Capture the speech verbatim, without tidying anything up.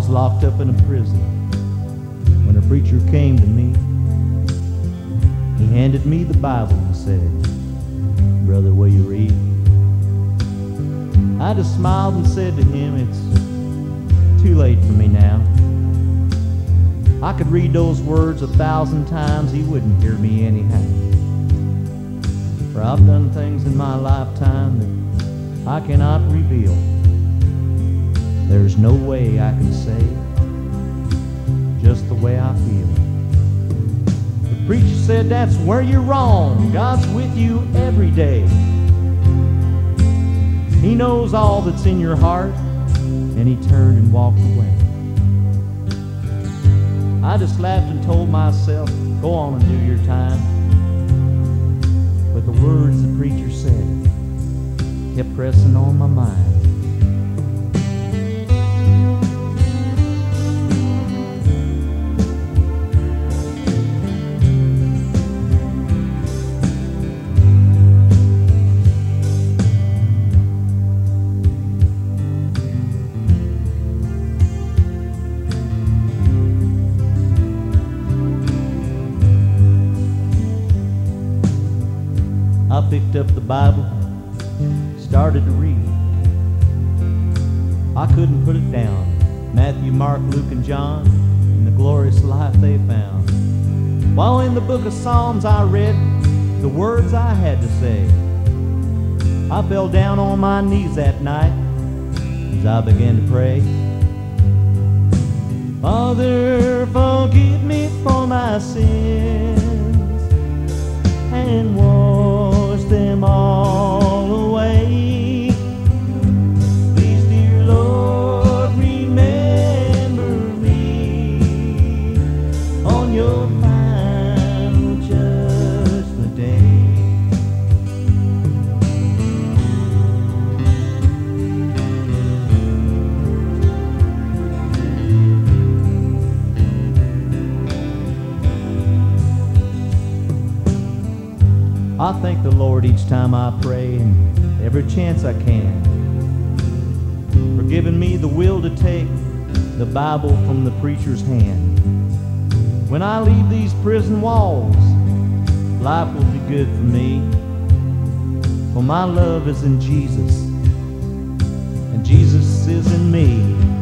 locked up in a prison when a preacher came to me. He handed me the Bible and said, "Brother, will you read?" I just smiled and said to him, "It's too late for me now. I could read those words a thousand times, he wouldn't hear me anyhow. For I've done things in my lifetime that I cannot reveal. There's no way I can say just the way I feel." The preacher said, "That's where you're wrong. God's with you every day. He knows all that's in your heart." And he turned and walked away. I just laughed and told myself, "Go on and do your time." But the words the preacher said kept pressing on my mind. I picked up the Bible, started to read. I couldn't put it down. Matthew, Mark, Luke, and John, and the glorious life they found. While in the book of Psalms I read the words I had to say. I fell down on my knees that night as I began to pray. "Father, forgive me for my sins and wash them all away. Please, dear Lord, remember me on your final judgment day." I thank the Lord each time I pray and every chance I can for giving me the will to take the Bible from the preacher's hand. When I leave these prison walls, life will be good for me, for my love is in Jesus and Jesus is in me.